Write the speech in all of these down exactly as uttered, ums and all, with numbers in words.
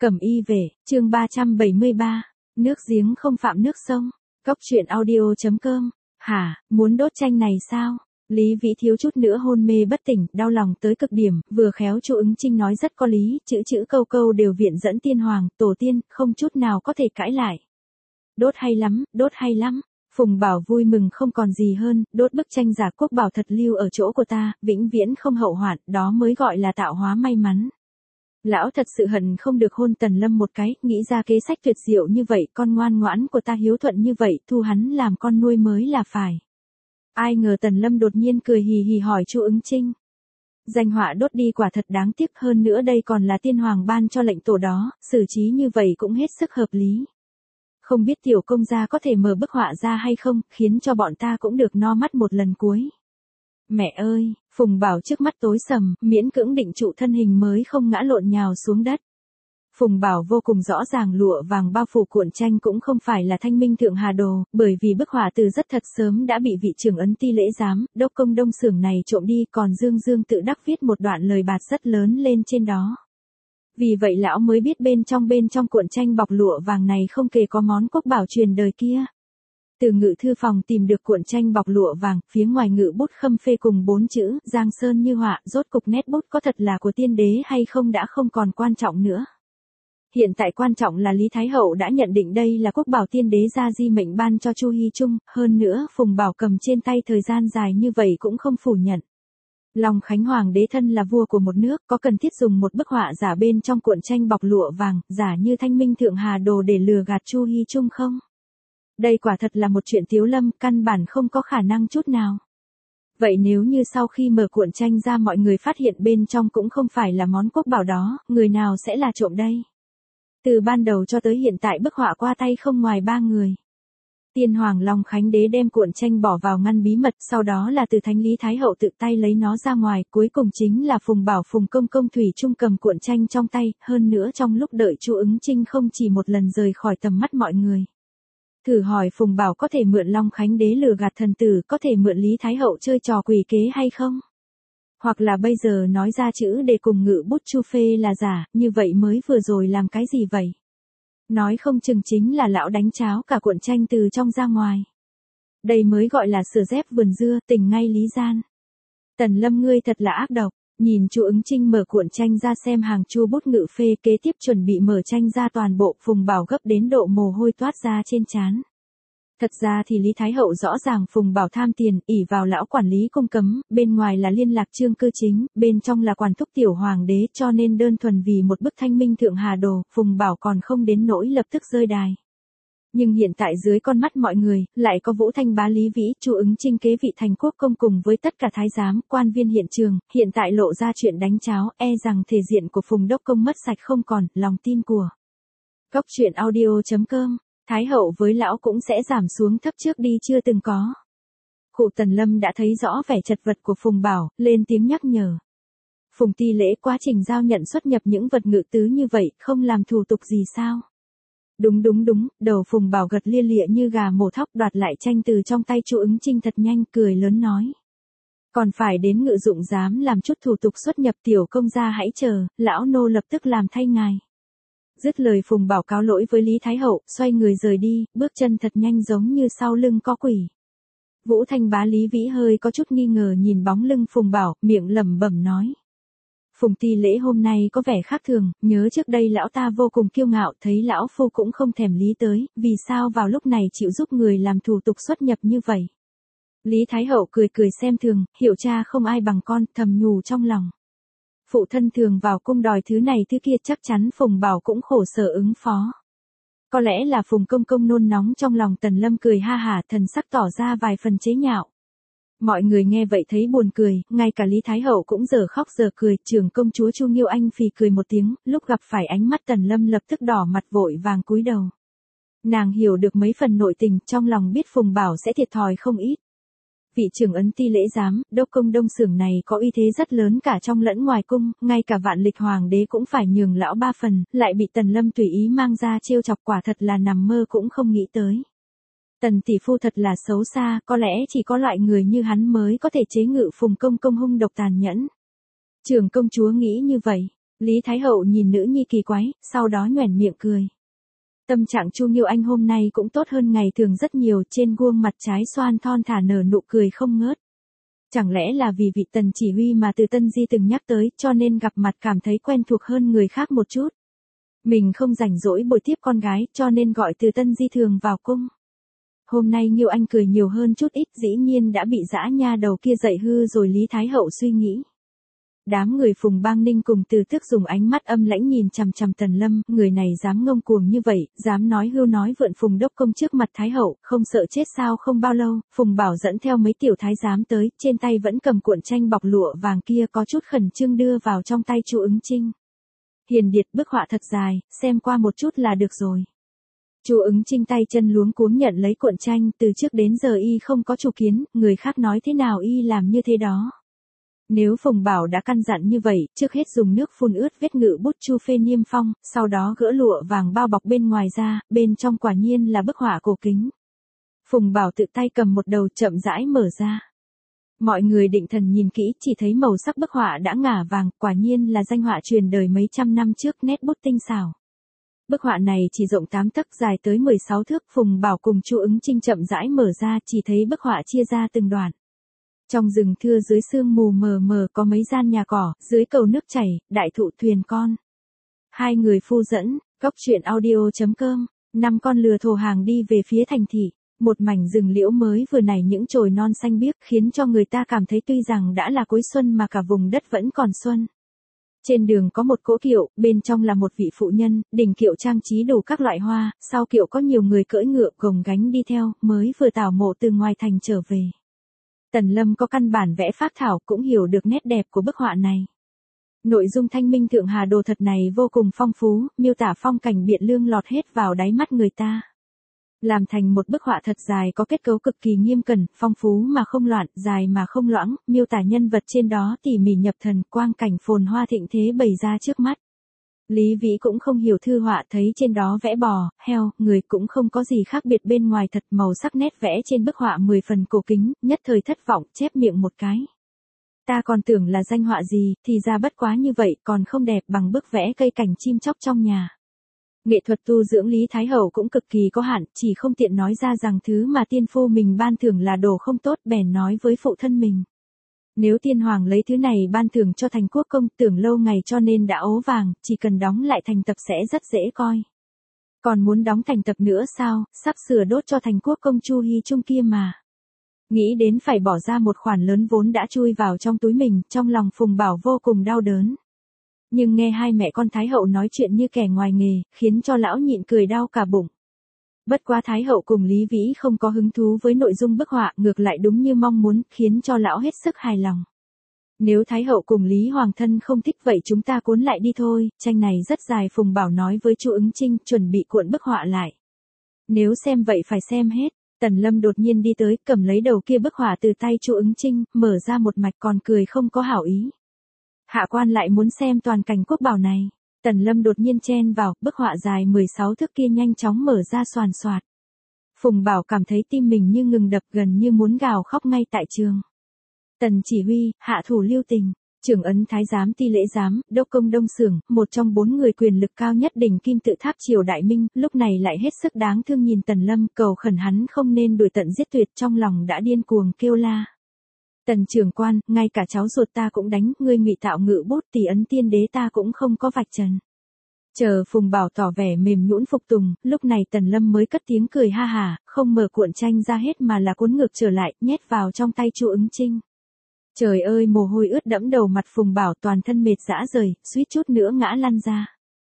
Cẩm y về, chương ba trăm bảy mươi ba, nước giếng không phạm nước sông. Cốc truyện audio chấm com. Hả, muốn đốt tranh này sao? Lý Vĩ thiếu chút nữa hôn mê bất tỉnh, đau lòng tới cực điểm, vừa khéo Chu Ứng Trinh nói rất có lý, chữ chữ câu câu đều viện dẫn tiên hoàng, tổ tiên, không chút nào có thể cãi lại. Đốt hay lắm, đốt hay lắm. Phùng Bảo vui mừng không còn gì hơn, đốt bức tranh giả quốc bảo thật lưu ở chỗ của ta, vĩnh viễn không hậu hoạn, đó mới gọi là tạo hóa may mắn. Lão thật sự hận không được hôn Tần Lâm một cái, nghĩ ra kế sách tuyệt diệu như vậy, con ngoan ngoãn của ta hiếu thuận như vậy, thu hắn làm con nuôi mới là phải. Ai ngờ Tần Lâm đột nhiên cười hì hì hỏi Chu Ứng Trinh. Danh họa đốt đi quả thật đáng tiếc, hơn nữa đây còn là tiên hoàng ban cho lệnh tổ đó, xử trí như vậy cũng hết sức hợp lý. Không biết tiểu công gia có thể mở bức họa ra hay không, khiến cho bọn ta cũng được no mắt một lần cuối. Mẹ ơi, Phùng Bảo trước mắt tối sầm, miễn cưỡng định trụ thân hình mới không ngã lộn nhào xuống đất. Phùng Bảo vô cùng rõ ràng lụa vàng bao phủ cuộn tranh cũng không phải là Thanh Minh Thượng Hà Đồ, bởi vì bức họa từ rất thật sớm đã bị vị trưởng ấn ti lễ giám, đốc công Đông Xưởng này trộm đi, còn Dương Dương tự đắc viết một đoạn lời bạt rất lớn lên trên đó. Vì vậy lão mới biết bên trong bên trong cuộn tranh bọc lụa vàng này không kể có món quốc bảo truyền đời kia. Từ ngự thư phòng tìm được cuộn tranh bọc lụa vàng, phía ngoài ngự bút khâm phê cùng bốn chữ, Giang Sơn như họa, rốt cục nét bút có thật là của tiên đế hay không đã không còn quan trọng nữa. Hiện tại quan trọng là Lý Thái Hậu đã nhận định đây là quốc bảo tiên đế gia di mệnh ban cho Chu Hy Trung, hơn nữa Phùng Bảo cầm trên tay thời gian dài như vậy cũng không phủ nhận. Long Khánh Hoàng đế thân là vua của một nước, có cần thiết dùng một bức họa giả bên trong cuộn tranh bọc lụa vàng, giả như Thanh Minh Thượng Hà Đồ để lừa gạt Chu Hy Trung không? Đây quả thật là một chuyện tiếu lâm, căn bản không có khả năng chút nào. Vậy nếu như sau khi mở cuộn tranh ra mọi người phát hiện bên trong cũng không phải là món quốc bảo đó, người nào sẽ là trộm đây? Từ ban đầu cho tới hiện tại bức họa qua tay không ngoài ba người. Tiên Hoàng Long Khánh Đế đem cuộn tranh bỏ vào ngăn bí mật, sau đó là từ Thánh Lý Thái Hậu tự tay lấy nó ra ngoài, cuối cùng chính là Phùng Bảo Phùng Công Công Thủy Trung cầm cuộn tranh trong tay, hơn nữa trong lúc đợi Chu Ứng Trinh không chỉ một lần rời khỏi tầm mắt mọi người. Thử hỏi Phùng Bảo có thể mượn Long Khánh Đế lừa gạt thần tử, có thể mượn Lý Thái Hậu chơi trò quỷ kế hay không? Hoặc là bây giờ nói ra chữ để cùng ngự bút Chu phê là giả, như vậy mới vừa rồi làm cái gì vậy? Nói không chừng chính là lão đánh cháo cả cuộn tranh từ trong ra ngoài. Đây mới gọi là sửa dép vườn dưa, tình ngay lý gian. Tần Lâm ngươi thật là ác độc, nhìn Chu Ứng Trinh mở cuộn tranh ra xem hàng chu bút ngự phê kế tiếp chuẩn bị mở tranh ra toàn bộ, Phùng Bảo gấp đến độ mồ hôi toát ra trên trán. Thật ra thì Lý Thái Hậu rõ ràng Phùng Bảo tham tiền, ỷ vào lão quản lý cung cấm, bên ngoài là liên lạc trương cư chính, bên trong là quản thúc tiểu hoàng đế, cho nên đơn thuần vì một bức Thanh Minh Thượng Hà Đồ, Phùng Bảo còn không đến nỗi lập tức rơi đài. Nhưng hiện tại dưới con mắt mọi người, lại có Vũ Thanh Bá Lý Vĩ, Chu Ứng Trinh kế vị thành quốc công cùng với tất cả thái giám, quan viên hiện trường, hiện tại lộ ra chuyện đánh cháo, e rằng thể diện của Phùng Đốc Công mất sạch không còn, lòng tin của. Cốc truyện audio chấm com. Thái hậu với lão cũng sẽ giảm xuống thấp trước đi chưa từng có. Cụ Tần Lâm đã thấy rõ vẻ chật vật của Phùng Bảo, lên tiếng nhắc nhở. Phùng ty lễ quá trình giao nhận xuất nhập những vật ngự tứ như vậy, không làm thủ tục gì sao? Đúng đúng đúng, đầu Phùng Bảo gật lia lịa như gà mổ thóc, đoạt lại tranh từ trong tay Chu Ứng Trinh thật nhanh, cười lớn nói. Còn phải đến ngự dụng giám làm chút thủ tục xuất nhập, tiểu công gia hãy chờ, lão nô lập tức làm thay ngài. Dứt lời Phùng Bảo cáo lỗi với Lý Thái Hậu, xoay người rời đi, bước chân thật nhanh giống như sau lưng có quỷ. Vũ Thanh Bá Lý Vĩ hơi có chút nghi ngờ nhìn bóng lưng Phùng Bảo, miệng lẩm bẩm nói. Phùng ty lễ hôm nay có vẻ khác thường, nhớ trước đây lão ta vô cùng kiêu ngạo, thấy lão phu cũng không thèm lý tới, vì sao vào lúc này chịu giúp người làm thủ tục xuất nhập như vậy. Lý Thái Hậu cười cười xem thường, hiểu cha không ai bằng con, thầm nhủ trong lòng. Phụ thân thường vào cung đòi thứ này thứ kia, chắc chắn Phùng Bảo cũng khổ sở ứng phó. Có lẽ là Phùng Công Công nôn nóng trong lòng. Tần Lâm cười ha hả, thần sắc tỏ ra vài phần chế nhạo. Mọi người nghe vậy thấy buồn cười, ngay cả Lý Thái Hậu cũng giờ khóc giờ cười, trưởng công chúa Chu Nghiêu Anh phì cười một tiếng, lúc gặp phải ánh mắt Tần Lâm lập tức đỏ mặt vội vàng cúi đầu. Nàng hiểu được mấy phần nội tình, trong lòng biết Phùng Bảo sẽ thiệt thòi không ít. Vị trưởng ấn ti lễ giám, đốc công Đông Xưởng này có uy thế rất lớn cả trong lẫn ngoài cung, ngay cả Vạn Lịch Hoàng đế cũng phải nhường lão ba phần, lại bị Tần Lâm tùy ý mang ra trêu chọc, quả thật là nằm mơ cũng không nghĩ tới. Tần tỷ phu thật là xấu xa, có lẽ chỉ có loại người như hắn mới có thể chế ngự Phùng công công hung độc tàn nhẫn. Trưởng công chúa nghĩ như vậy, Lý Thái Hậu nhìn nữ nhi kỳ quái, sau đó nhoẻn miệng cười. Tâm trạng Chu Nghiêu Anh hôm nay cũng tốt hơn ngày thường rất nhiều, trên gương mặt trái xoan thon thả nở nụ cười không ngớt. Chẳng lẽ là vì vị Tần chỉ huy mà từ Tân Di từng nhắc tới, cho nên gặp mặt cảm thấy quen thuộc hơn người khác một chút. Mình không rảnh rỗi bồi tiếp con gái, cho nên gọi từ Tân Di thường vào cung. Hôm nay Nghiêu Anh cười nhiều hơn chút ít, dĩ nhiên đã bị dã nha đầu kia dạy hư rồi. Lý Thái Hậu suy nghĩ. Đám người Phùng Bang Ninh cùng Từ Tước dùng ánh mắt âm lãnh nhìn chằm chằm Tần Lâm, người này dám ngông cuồng như vậy, dám nói hưu nói vượn Phùng Đốc Công trước mặt Thái Hậu, không sợ chết sao? Không bao lâu, Phùng Bảo dẫn theo mấy tiểu thái giám tới, trên tay vẫn cầm cuộn tranh bọc lụa vàng kia có chút khẩn trương đưa vào trong tay Chu Ứng Trinh. Hiền điệt, bức họa thật dài, xem qua một chút là được rồi. Chu Ứng Trinh tay chân luống cuống nhận lấy cuộn tranh, từ trước đến giờ y không có chủ kiến, người khác nói thế nào y làm như thế đó. Nếu Phùng Bảo đã căn dặn như vậy, trước hết dùng nước phun ướt vết ngự bút chu phê niêm phong, sau đó gỡ lụa vàng bao bọc bên ngoài ra, bên trong quả nhiên là bức họa cổ kính. Phùng Bảo tự tay cầm một đầu chậm rãi mở ra. Mọi người định thần nhìn kỹ, chỉ thấy màu sắc bức họa đã ngả vàng, quả nhiên là danh họa truyền đời mấy trăm năm trước, nét bút tinh xảo. Bức họa này chỉ rộng tám tấc, dài tới mười sáu thước, Phùng Bảo cùng Chu Ứng Trinh chậm rãi mở ra, chỉ thấy bức họa chia ra từng đoạn. Trong rừng thưa dưới sương mù mờ mờ có mấy gian nhà cỏ, dưới cầu nước chảy, đại thụ thuyền con. Hai người phu dẫn, góc truyện audio chấm com, năm con lừa thổ hàng đi về phía thành thị. Một mảnh rừng liễu mới vừa nảy những chồi non xanh biếc khiến cho người ta cảm thấy tuy rằng đã là cuối xuân mà cả vùng đất vẫn còn xuân. Trên đường có một cỗ kiệu, bên trong là một vị phụ nhân, đỉnh kiệu trang trí đủ các loại hoa, sau kiệu có nhiều người cưỡi ngựa gồng gánh đi theo, mới vừa tảo mộ từ ngoài thành trở về. Tần Lâm có căn bản vẽ phác thảo cũng hiểu được nét đẹp của bức họa này. Nội dung Thanh Minh Thượng Hà Đồ thật này vô cùng phong phú, miêu tả phong cảnh Biện Lương lọt hết vào đáy mắt người ta. Làm thành một bức họa thật dài có kết cấu cực kỳ nghiêm cẩn, phong phú mà không loạn, dài mà không loãng, miêu tả nhân vật trên đó tỉ mỉ nhập thần, quang cảnh phồn hoa thịnh thế bày ra trước mắt. Lý Vĩ cũng không hiểu thư họa, thấy trên đó vẽ bò, heo, người cũng không có gì khác biệt bên ngoài, thật màu sắc nét vẽ trên bức họa mười phần cổ kính, nhất thời thất vọng, chép miệng một cái. Ta còn tưởng là danh họa gì, thì ra bất quá như vậy, còn không đẹp bằng bức vẽ cây cảnh chim chóc trong nhà. Nghệ thuật tu dưỡng Lý Thái Hậu cũng cực kỳ có hạn, chỉ không tiện nói ra rằng thứ mà tiên phu mình ban thưởng là đồ không tốt, bèn nói với phụ thân mình. Nếu tiên hoàng lấy thứ này ban thưởng cho thành quốc công, tưởng lâu ngày cho nên đã ố vàng, chỉ cần đóng lại thành tập sẽ rất dễ coi. Còn muốn đóng thành tập nữa sao, sắp sửa đốt cho thành quốc công Chu Hy Trung kia mà. Nghĩ đến phải bỏ ra một khoản lớn vốn đã chui vào trong túi mình, trong lòng Phùng Bảo vô cùng đau đớn. Nhưng nghe hai mẹ con Thái Hậu nói chuyện như kẻ ngoài nghề, khiến cho lão nhịn cười đau cả bụng. Bất quá Thái Hậu cùng Lý Vĩ không có hứng thú với nội dung bức họa, ngược lại đúng như mong muốn, khiến cho lão hết sức hài lòng. Nếu Thái Hậu cùng Lý Hoàng thân không thích vậy chúng ta cuốn lại đi thôi, tranh này rất dài. Phùng Bảo nói với Chu Ứng Trinh, chuẩn bị cuộn bức họa lại. Nếu xem vậy phải xem hết. Tần Lâm đột nhiên đi tới, cầm lấy đầu kia bức họa từ tay Chu Ứng Trinh, mở ra một mạch còn cười không có hảo ý. Hạ quan lại muốn xem toàn cảnh quốc bảo này. Tần Lâm đột nhiên chen vào, bức họa dài mười sáu thước kia nhanh chóng mở ra xoàn xoạt. Phùng Bảo cảm thấy tim mình như ngừng đập, gần như muốn gào khóc ngay tại trường. Tần chỉ huy, hạ thủ lưu tình, trưởng ấn thái giám ti lễ giám, đốc công Đông Xưởng, một trong bốn người quyền lực cao nhất đỉnh kim tự tháp triều Đại Minh, lúc này lại hết sức đáng thương nhìn Tần Lâm, cầu khẩn hắn không nên đuổi tận giết tuyệt, trong lòng đã điên cuồng kêu la. Tần trưởng quan, ngay cả cháu ruột ta cũng đánh, ngươi ngụy tạo ngự bút tỷ ấn tiên đế ta cũng không có vạch trần. Chờ Phùng Bảo tỏ vẻ mềm nhũn phục tùng, lúc này Tần Lâm mới cất tiếng cười ha hả, không mở cuộn tranh ra hết mà là cuốn ngược trở lại, nhét vào trong tay Chu Ứng Trinh. Trời ơi, mồ hôi ướt đẫm đầu mặt Phùng Bảo, toàn thân mệt rã rời, suýt chút nữa ngã lăn ra.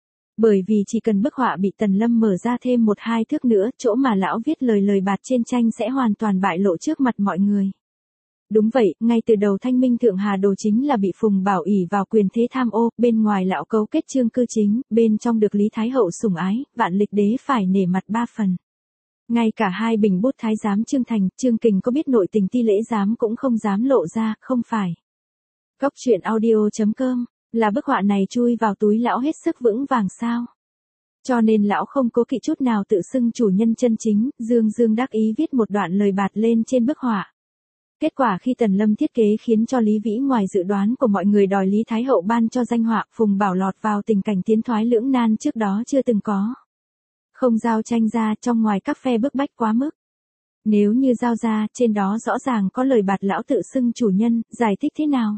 Bởi vì chỉ cần bức họa bị Tần Lâm mở ra thêm một hai thước nữa, chỗ mà lão viết lời lời bạt trên tranh sẽ hoàn toàn bại lộ trước mặt mọi người. Đúng vậy, ngay từ đầu Thanh Minh Thượng Hà Đồ chính là bị Phùng Bảo ỷ vào quyền thế tham ô, bên ngoài lão cấu kết Trương Cư Chính, bên trong được Lý Thái Hậu sủng ái, vạn lịch đế phải nể mặt ba phần. Ngay cả hai bình bút thái giám Trương Thành, Trương Kình có biết nội tình ti lễ giám cũng không dám lộ ra, không phải. Góc truyện audio chấm com, là bức họa này chui vào túi lão hết sức vững vàng sao? Cho nên lão không cố kỵ chút nào tự xưng chủ nhân chân chính, dương dương đắc ý viết một đoạn lời bạt lên trên bức họa. Kết quả khi Tần Lâm thiết kế khiến cho Lý Vĩ ngoài dự đoán của mọi người đòi Lý Thái Hậu ban cho danh họa, Phùng Bảo lọt vào tình cảnh tiến thoái lưỡng nan trước đó chưa từng có. Không giao tranh ra, trong ngoài các phe bức bách quá mức. Nếu như giao ra, trên đó rõ ràng có lời bạt lão tự xưng chủ nhân, giải thích thế nào?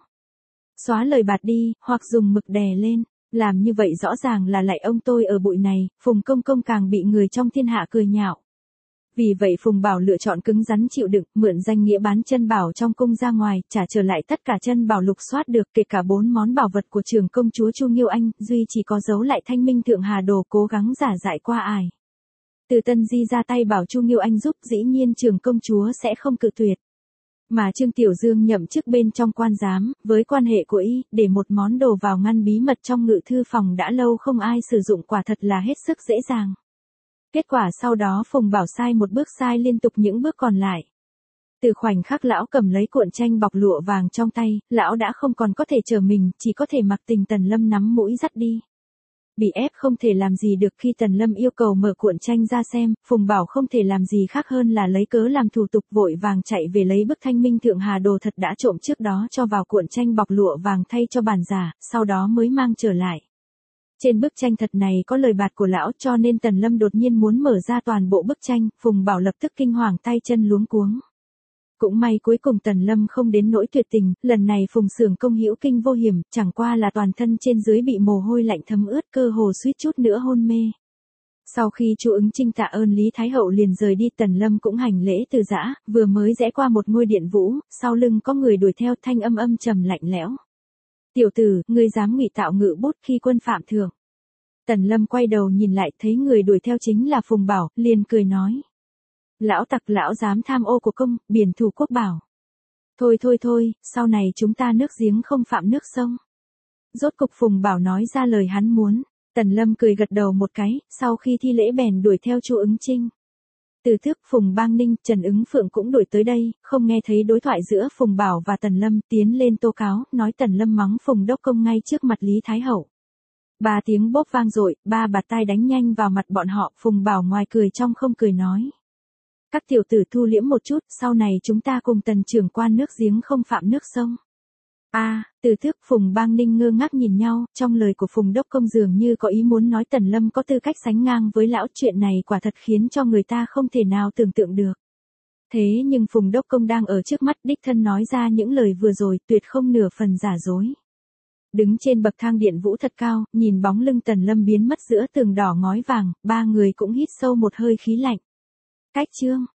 Xóa lời bạt đi, hoặc dùng mực đè lên. Làm như vậy rõ ràng là lạy ông tôi ở bụi này, Phùng Công Công càng bị người trong thiên hạ cười nhạo. Vì vậy Phùng Bảo lựa chọn cứng rắn chịu đựng, mượn danh nghĩa bán chân bảo trong cung ra ngoài, trả trở lại tất cả chân bảo lục soát được, kể cả bốn món bảo vật của trưởng công chúa Chu Nghiêu Anh, duy chỉ có giấu lại Thanh Minh Thượng Hà Đồ cố gắng giả dại qua ải. Từ Tân Di ra tay bảo Chu Nghiêu Anh giúp, dĩ nhiên trưởng công chúa sẽ không cự tuyệt. Mà Trương Tiểu Dương nhậm chức bên trong quan giám, với quan hệ của y, để một món đồ vào ngăn bí mật trong ngự thư phòng đã lâu không ai sử dụng quả thật là hết sức dễ dàng. Kết quả sau đó Phùng Bảo sai một bước sai liên tục những bước còn lại. Từ khoảnh khắc lão cầm lấy cuộn tranh bọc lụa vàng trong tay, lão đã không còn có thể chờ mình, chỉ có thể mặc tình Tần Lâm nắm mũi dắt đi. Bị ép không thể làm gì được khi Tần Lâm yêu cầu mở cuộn tranh ra xem, Phùng Bảo không thể làm gì khác hơn là lấy cớ làm thủ tục vội vàng chạy về lấy bức Thanh Minh Thượng Hà Đồ thật đã trộm trước đó cho vào cuộn tranh bọc lụa vàng thay cho bản giả, sau đó mới mang trở lại. Trên bức tranh thật này có lời bạt của lão cho nên Tần Lâm đột nhiên muốn mở ra toàn bộ bức tranh, Phùng Bảo lập tức kinh hoàng tay chân luống cuống. Cũng may cuối cùng Tần Lâm không đến nỗi tuyệt tình, lần này Phùng Xưởng Công hữu kinh vô hiểm, chẳng qua là toàn thân trên dưới bị mồ hôi lạnh thấm ướt, cơ hồ suýt chút nữa hôn mê. Sau khi Chu Ứng Trinh tạ ơn Lý Thái Hậu liền rời đi, Tần Lâm cũng hành lễ từ giã, vừa mới rẽ qua một ngôi điện vũ, sau lưng có người đuổi theo, thanh âm âm trầm lạnh lẽo. Tiểu tử, ngươi dám ngụy tạo ngự bút khi quân phạm thượng. Tần Lâm quay đầu nhìn lại thấy người đuổi theo chính là Phùng Bảo, liền cười nói. Lão tặc, lão dám tham ô của công, biển thủ quốc bảo. Thôi thôi thôi, sau này chúng ta nước giếng không phạm nước sông. Rốt cục Phùng Bảo nói ra lời hắn muốn, Tần Lâm cười gật đầu một cái, sau khi thi lễ bèn đuổi theo Chu Ứng Trinh. Từ Thước, Phùng Bang Ninh, Trần Ứng Phượng cũng đuổi tới đây, không nghe thấy đối thoại giữa Phùng Bảo và Tần Lâm, tiến lên tố cáo, nói Tần Lâm mắng Phùng Đốc Công ngay trước mặt Lý Thái Hậu. Ba tiếng bốp vang dội, ba bạt tai đánh nhanh vào mặt bọn họ, Phùng Bảo ngoài cười trong không cười nói. Các tiểu tử thu liễm một chút, sau này chúng ta cùng Tần trưởng quan nước giếng không phạm nước sông. A, à, Từ Thước, Phùng Bang Ninh ngơ ngác nhìn nhau, trong lời của Phùng Đốc Công dường như có ý muốn nói Tần Lâm có tư cách sánh ngang với lão, chuyện này quả thật khiến cho người ta không thể nào tưởng tượng được. Thế nhưng Phùng Đốc Công đang ở trước mắt, đích thân nói ra những lời vừa rồi, tuyệt không nửa phần giả dối. Đứng trên bậc thang điện vũ thật cao, nhìn bóng lưng Tần Lâm biến mất giữa tường đỏ ngói vàng, ba người cũng hít sâu một hơi khí lạnh. Cách chương